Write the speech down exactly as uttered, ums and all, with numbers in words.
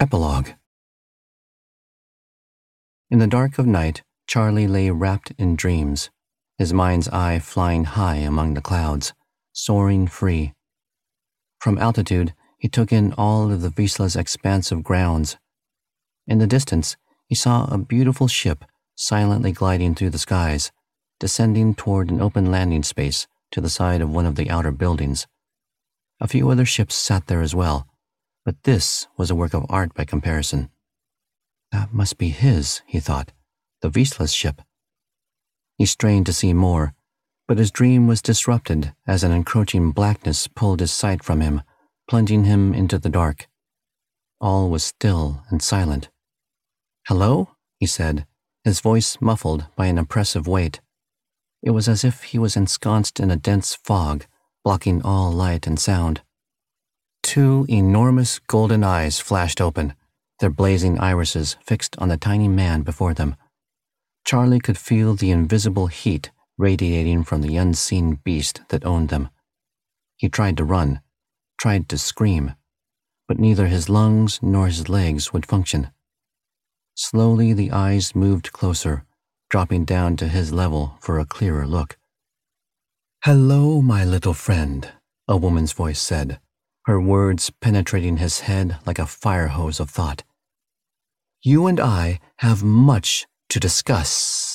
Epilogue. In the dark of night, Charlie lay wrapped in dreams, his mind's eye flying high among the clouds, soaring free. From altitude, he took in all of the Wisla's expansive grounds. In the distance, he saw a beautiful ship silently gliding through the skies, descending toward an open landing space to the side of one of the outer buildings. A few other ships sat there as well, but this was a work of art by comparison. That must be his, he thought, the Wisla's ship. He strained to see more, but his dream was disrupted as an encroaching blackness pulled his sight from him, plunging him into the dark. All was still and silent. "Hello?" he said, his voice muffled by an oppressive weight. It was as if he was ensconced in a dense fog, blocking all light and sound. Two enormous golden eyes flashed open, their blazing irises fixed on the tiny man before them. Charlie could feel the invisible heat radiating from the unseen beast that owned them. He tried to run, tried to scream, but neither his lungs nor his legs would function. Slowly the eyes moved closer, dropping down to his level for a clearer look. "Hello, my little friend," a woman's voice said, her words penetrating his head like a fire hose of thought. "You and I have much to discuss."